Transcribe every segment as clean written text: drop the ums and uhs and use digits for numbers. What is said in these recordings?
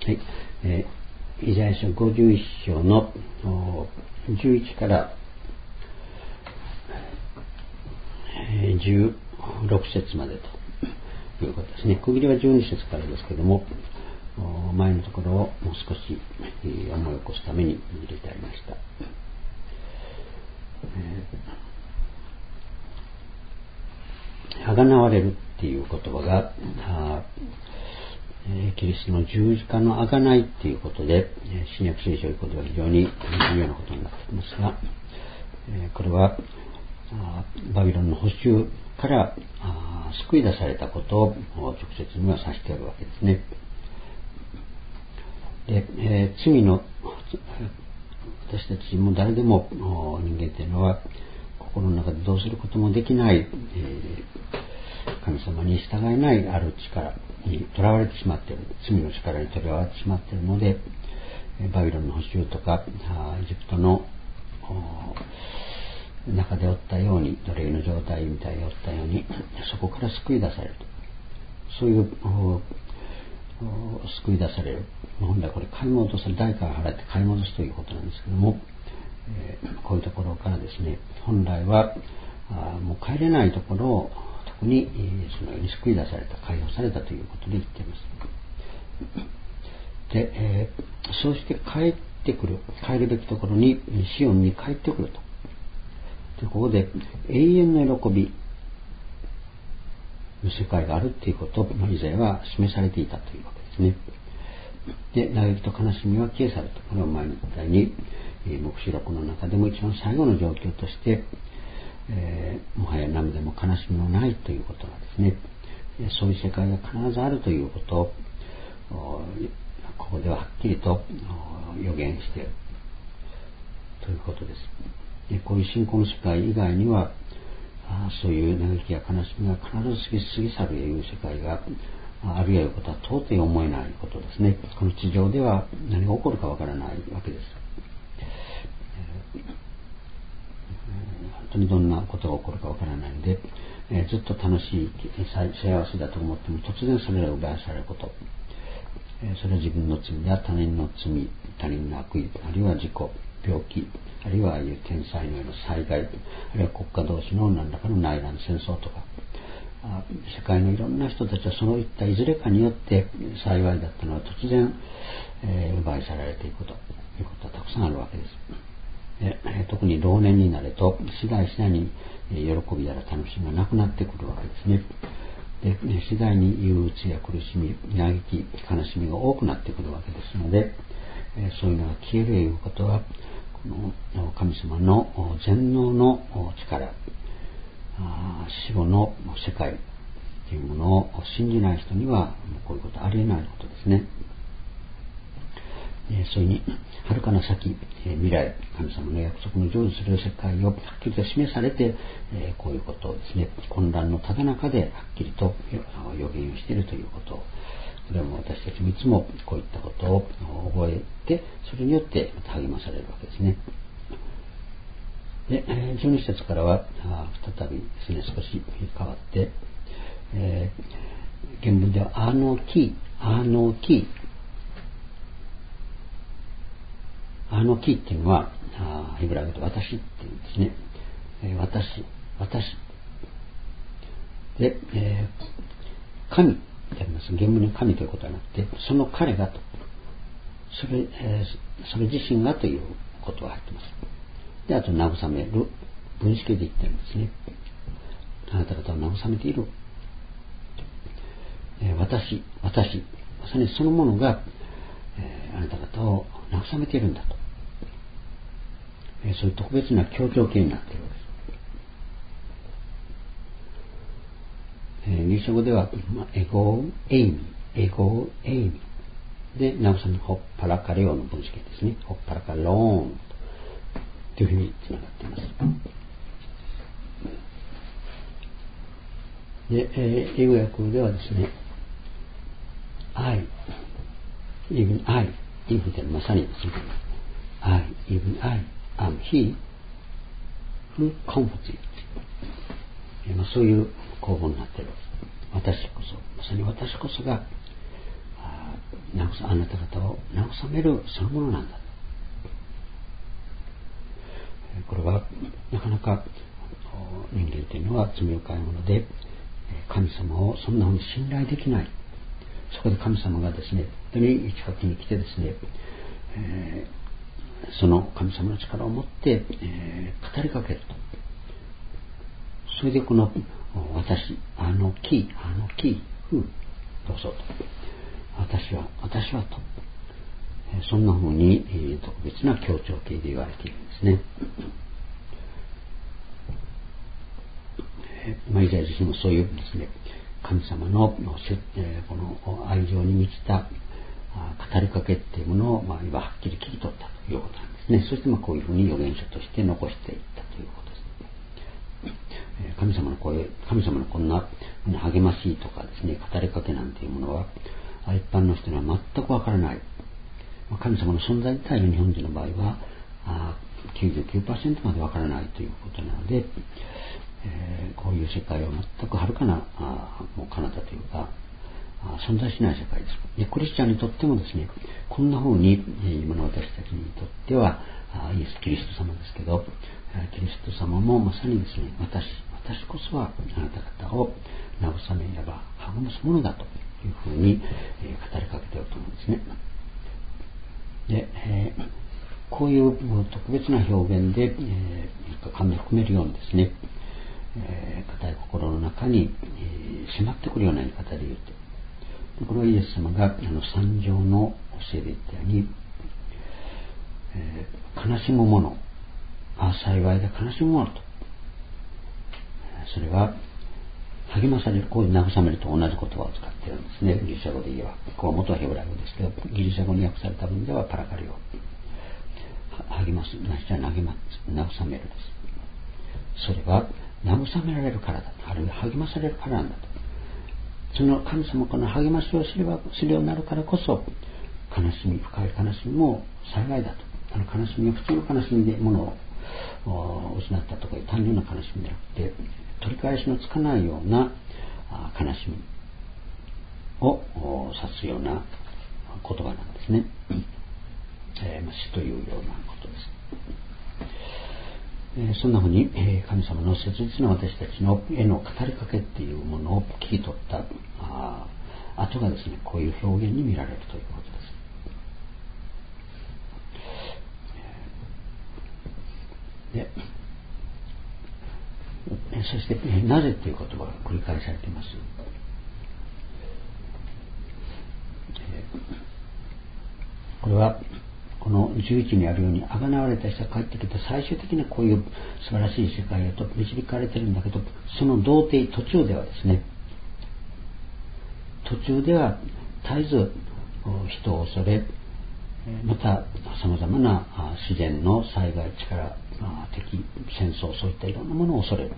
はい、イザヤ書51章の11から16節までということですね。区切りは12節からですけども、前のところをもう少し思い起こすために入れてありました。あがなわれるっていう言葉がキリストの十字架のあがないっていうことで新約聖書を言うことが非常に重要なことになっていますが、これはバビロンの捕囚から救い出されたことを直接には指しているわけですね。で、罪の私たちも誰でも人間というのは心の中でどうすることもできない、神様に従えないある力にとらわれてしまっている、罪の力にとらわれてしまっているので、バビロンの捕囚とかエジプトの中でおったように、奴隷の状態みたいにおったように、そこから救い出されると、そういう救い出される、本来これ買い戻す、代価を払って買い戻すということなんですけども、こういうところからですね、本来はもう帰れないところを特にそのように救い出された、解放されたということで言っています。で、そうして帰ってくる、帰るべきところに、シオンに帰ってくると。で、ここで永遠の喜びの世界があるということをイザヤは示されていたというわけですね。で、嘆きと悲しみは消え去ると。これは前みたいに黙示録の中でも一番最後の状況として、もはや涙も悲しみもないということなんですね。そういう世界が必ずあるということをここでははっきりと予言しているということです。で、こういう信仰の世界以外にはそういう嘆きや悲しみが必ず過ぎ去るという世界があるいはことは到底思えないことですね。この地上では何が起こるかわからないわけです。本当にどんなことが起こるかわからないので、ずっと楽しい幸せだと思っても突然それが奪わされること、それは自分の罪や他人の罪、他人の悪意、あるいは事故、病気、あるいはああいう天災のような災害、あるいは国家同士の何らかの内乱、戦争とか、世界のいろんな人たちはそういったいずれかによって幸いだったのは突然、奪い去られていくということはたくさんあるわけです。特に老年になると次第に喜びやら楽しみがなくなってくるわけですね。で、次第に憂鬱や苦しみ、嘆き、悲しみが多くなってくるわけですので、そういうのが消えるということは、この神様の全能の力、死後の世界というものを信じない人にはこういうことはありえないことですね。そういうふうに遥かな先、未来、神様の約束の成就する世界をはっきりと示されて、こういうことをですね、混乱のただ中ではっきりと予言をしているということを、これも私たちもいつもこういったことを覚えて、それによってまた励まされるわけですね。で、12節からは再びですね、少し変わって、原文ではアーノーキーっていうのはヘブライ語で私っていうんですね。私で、神ってあります。原文に神ということはなくて、その彼がと、それ自身がということが入っています。で、あと慰める、分子形で言ってるんですね。あなた方を慰めている。私、まさにそのものが、あなた方を慰めているんだと。そういう特別な協調形になっているわけです。ギリシャ語では、エゴーエイミで、慰めホッパラカレオの分子形ですね。ホッパラカローンというふうにつながっています。で、英語訳ではですね、even I というふうにまさにですね、even I am he who comforts you、そういう構文になっている。私こそ、まさに私こそがあなた方を慰めるそのものなんだ。これはなかなか人間というのは罪深いもので、神様をそんなふうに信頼できない。そこで神様がですね、本当に近くに来てですね、その神様の力を持って、語りかけると。それでこの私、どうぞと。私はと。そんな風に特別な強調形で言われているんですね。イザヤ自身もそういうですね、神様のこの愛情に満ちた語りかけっていうものをはっきり切り取ったということなんですね。そしてこういうふうに預言書として残していったということです。神様のこんな励ましとかですね、語りかけなんていうものは一般の人には全くわからない。神様の存在自体が日本人の場合は99% までわからないということなので、こういう世界は全くはるかなもう彼方というか存在しない世界です。でクリスチャンにとってもですね、こんな風に今の私たちにとってはイエス・キリスト様ですけど、キリスト様もまさにですね、私こそはあなた方を慰めれば励ますものだというふうに語りかけていると思うんですね。で、こういう特別な表現で、神を含めるようにですね、固い心の中に、迫ってくるような言い方で言うと、これはイエス様が三条の教えで言ったように、悲しむ者、幸いで悲しむ者と、それは励まされる、こういう慰めると同じ言葉を使っているんですね。ギリシャ語で言えば、ここは元はヘブライ語ですけど、ギリシャ語に訳された分ではパラカリオ、励ます、なしは慰めるです。それは慰められるからだと、あるいは励まされるからなんだと。その神様からの励ましをするようになるからこそ、深い悲しみも幸いだと。悲しみは普通の悲しみで物を失ったとかいう単純な悲しみではなくて、取り返しのつかないような悲しみを指すような言葉なんですね。死というようなことです。そんなふうに神様の切実な私たちのへの語りかけっていうものを聞き取った後がですね、こういう表現に見られるということです。そしてなぜという言葉が繰り返されています。これはこの11にあるように、贖われた人が帰ってきて最終的にはこういう素晴らしい世界へと導かれているんだけど、その途中ではですね、絶えず人を恐れ、またさまざまな自然の災害、力、敵、戦争、そういったいろんなものを恐れる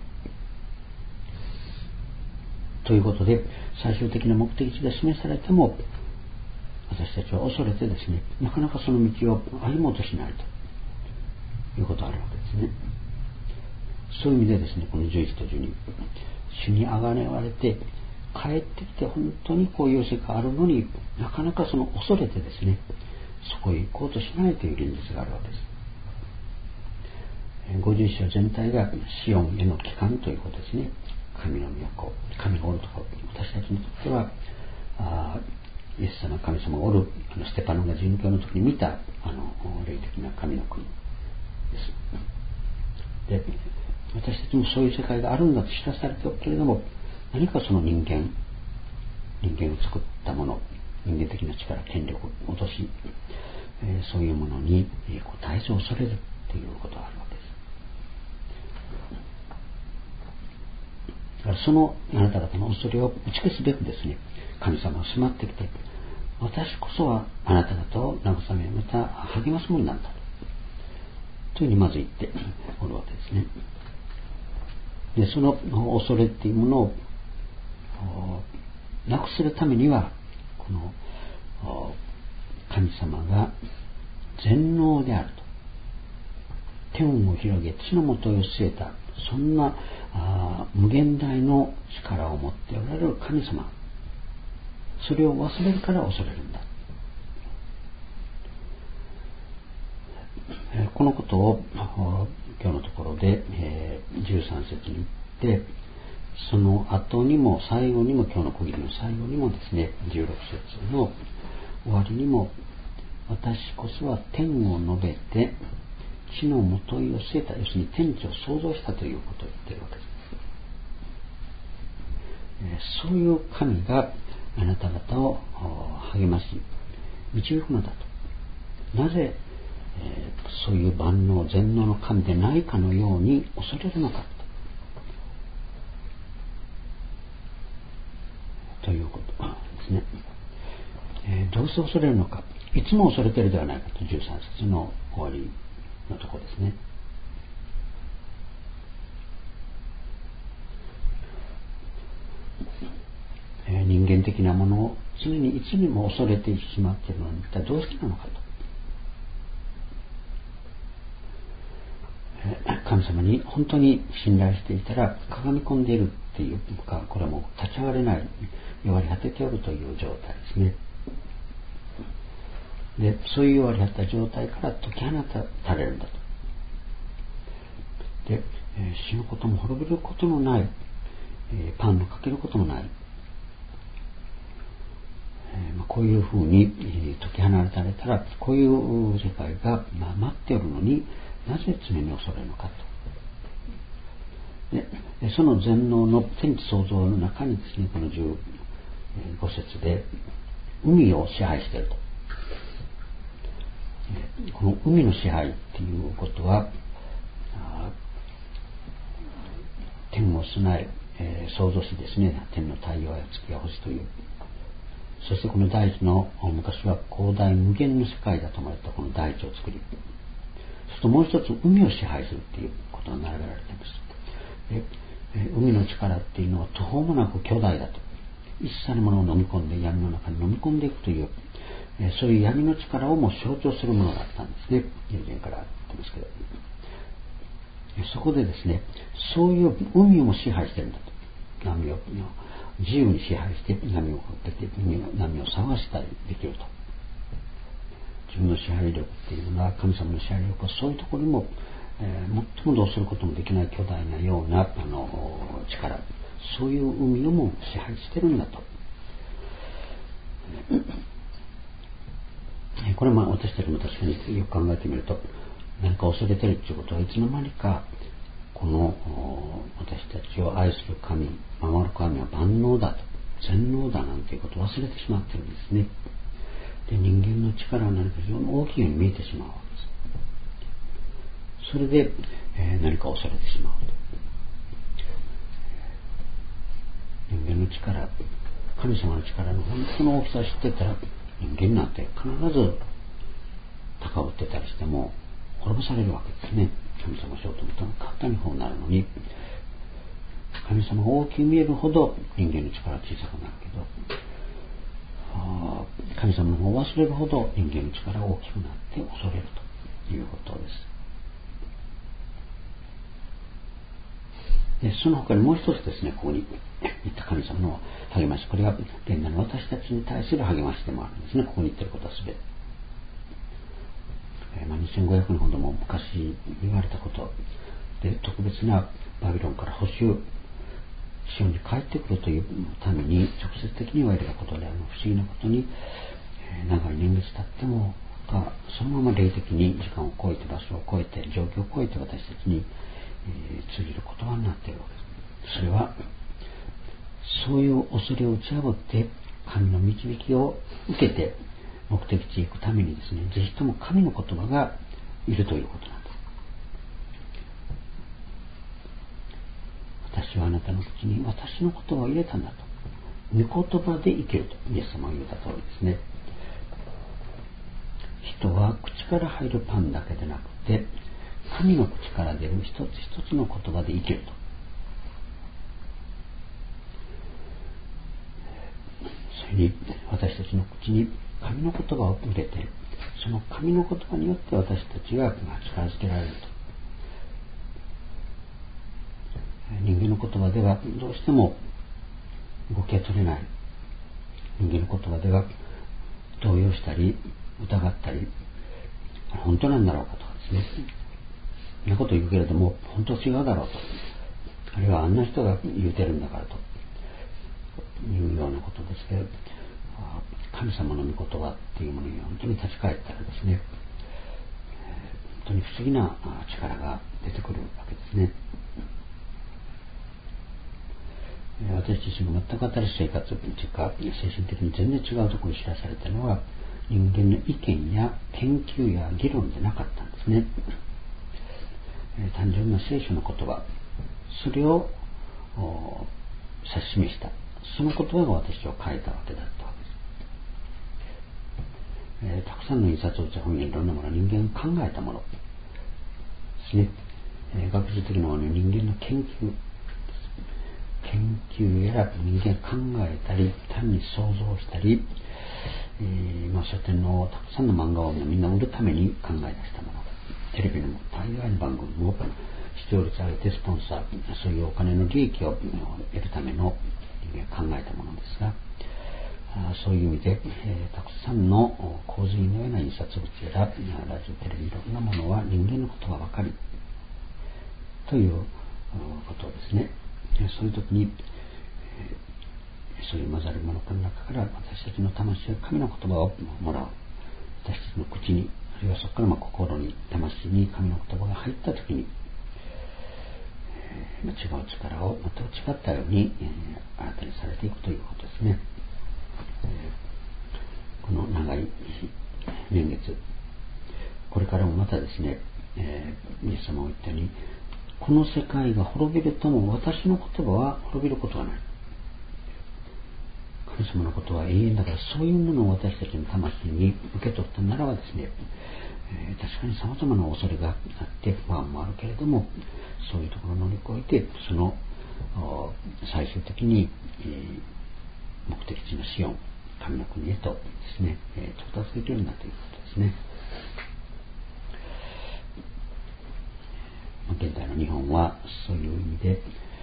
ということで、最終的な目的地が示されても私たちは恐れてですね、なかなかその道を歩もうとしないということがあるわけですね。そういう意味でですね、この11と12、主にあがねわれて帰ってきて、本当にこういう世界があるのに、なかなかその恐れてですね、そこへ行こうとしないという現実があるわけです。51章全体がシオンへの帰還ということですね。神の都、神がおるところ、私たちにとってはイエス様、神様がおるステパノが殉教の時に見た霊的な神の国です。で、私たちもそういう世界があるんだと知らされておくけれども、何かその人間を作ったもの、人間的な力、権力を落とし、そういうものに絶えず恐れるということがあるわけです。だからそのあなた方の恐れを打ち消すべくですね、神様が迫ってきて、私こそはあなた方を慰め、また励ますものなんだというふうにまず言っておるわけですね。で、その恐れっていうものをなくするためには、この神様が全能であると、天を広げ地のもとを据えた、そんな無限大の力を持っておられる神様、それを忘れるから恐れるんだこのことを今日のところで、13節に言って、その後にも最後にも、今日の区切りの最後にもですね、16節の終わりにも、私こそは天を述べて地のもといを据えた、要するに天地を創造したということを言っているわけです。そういう神があなた方を励まし導くのだと。なぜ、そういう万能全能の神でないかのように恐れるのかということですね。どうして恐れるのか。いつも恐れているではないかと、13節の終わりのところですね。人間的なものを常にいつにも恐れてしまっているのに、一体どうしてなのかと。神様に本当に信頼していたら、かがみ込んでいるっていうか、これはもう立ち上がれない、弱り果てておるという状態ですね。で、そういう弱り果てた状態から解き放たれるんだと。で、死ぬことも滅びることのない、パンのかけることもない、こういうふうに解き放たれたら、こういう世界が待っておるのに、なぜ常に恐れるのかと。で、その全能の天地創造の中にですね、この15節で海を支配していると。この海の支配っていうことは、天を備え、創造しですね、天の太陽や月や星という、そしてこの大地の昔は広大無限の世界だと思われたこの大地を作り、そしてもう一つ海を支配するっていうことが並べられています。で、海の力っていうのは途方もなく巨大だと。一切のものを飲み込んで闇の中に飲み込んでいくという、そういう闇の力をも象徴するものだったんですね。以前から言ってますけど。そこでですね、そういう海をも支配しているんだと。波を自由に支配して波をかけて波を探したりできると。自分の支配力っていうのは、神様の支配力はそういうところにも、最もどうすることもできない巨大なような力、そういう海をも支配してるんだと。これは私たちも確かによく考えてみると、何か恐れてるということはいつの間にか、この私たちを愛する神、守る神は万能だと、全能だなんていうことを忘れてしまってるんですね。で、人間の力は何か非常に大きいように見えてしまうわけです。それで、何か恐れてしまうと。人間の力、神様の力の本当の大きさを知ってたら、人間なんて必ず高ぶってたりしても滅ぼされるわけですね。神様をしようと思ったら簡単にこうなるのに、神様が大きく見えるほど人間の力は小さくなるけど、神様の方を忘れるほど人間の力が大きくなって恐れるということです。で、その他にもう一つですね、ここに言った神様の励まし、これは現代の私たちに対する励ましでもあるんですね。ここに言ってることは全て。2500年ほども昔言われたことで、特別なバビロンから捕囚、シオンに帰ってくるというために直接的に言われたことで、不思議なことに、長い年月経ってもそのまま霊的に時間を超えて、場所を超えて、状況を超えて私たちに、通じる言葉になっているわけです。それはそういう恐れを打ち破って神の導きを受けて目的地へ行くためにですね、ぜひとも神の言葉がいるということなんです。私はあなたの口に私の言葉を入れたんだと。御言葉で生きるとイエス様が言った通りですね。人は口から入るパンだけでなくて、神の口から出る一つ一つの言葉で生きると。それに私たちの口に神の言葉を入れて、その神の言葉によって私たちが力づけられると。人間の言葉ではどうしても動きが取れない。人間の言葉では動揺したり疑ったり、 本当なんだろうかとかですね、そんなこと言うけれども本当違うだろうと、あるいはあんな人が言うてるんだからというようなことですけど、神様の御言葉っていうものに本当に立ち返ったらですね、本当に不思議な力が出てくるわけですね。私自身が全く新しい生活というか精神的に全然違うところに知らされたのは、人間の意見や研究や議論でなかったんですね。単純な聖書の言葉、それを指し示した、その言葉が私を変えたわけだったわけです。たくさんの印刷物や本やいろんなものは人間が考えたものですね。学術的なものは人間の研究やら人間が考えたり単に想像したり、書店のたくさんの漫画をみんな売るために考え出したもの、テレビの大概の番組も視聴率上げてスポンサー、そういうお金の利益を得るための人間が考えたものですが、そういう意味で、たくさんの洪水のような印刷物やラジオテレビいろんなものは人間のことが分かりということですね。そういう時に、そういう混ざるものの中から私たちの魂は神の言葉をもらう。私たちの口に、あるいはそこから心に、魂に神の言葉が入った時に、違う力を全く違ったように、新たにされていくということですね。この長い年月、これからもまたですね、イエス様が言ったように、この世界が滅びるとも私の言葉は滅びることはない。神様のことは永遠だから、そういうものを私たちの魂に受け取ったならばですね、確かに様々な恐れがあって不安もあるけれども、そういうところを乗り越えて、その最終的に、目的地のシオン、神の国へとですね、到達できるんだということですね。現代の日本はそういう意味で、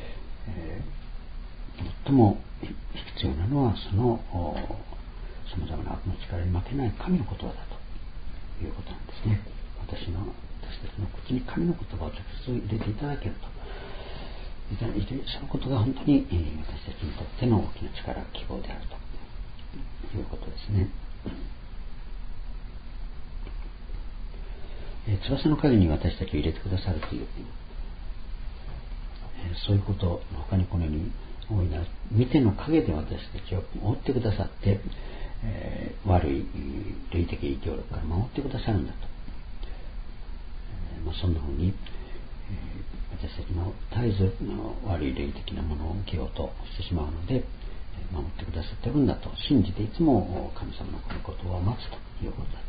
最も必要なのはその様々な悪の力に負けない神の言葉だということなんですね。私たちの口に神の言葉を直接入れていただけると、そのことが本当に私たちにとっての大きな力、希望であるということですね。翼の陰に私たちを入れてくださるという、そういうことの他にこのように大いなる見ての陰で私たちを覆ってくださって、悪い霊的影響力から守ってくださるんだと、そんなふうに、私たちの絶えず悪い霊的なものを受けようとしてしまうので、守ってくださっているんだと信じて、いつも神様のこの言葉を待つということだと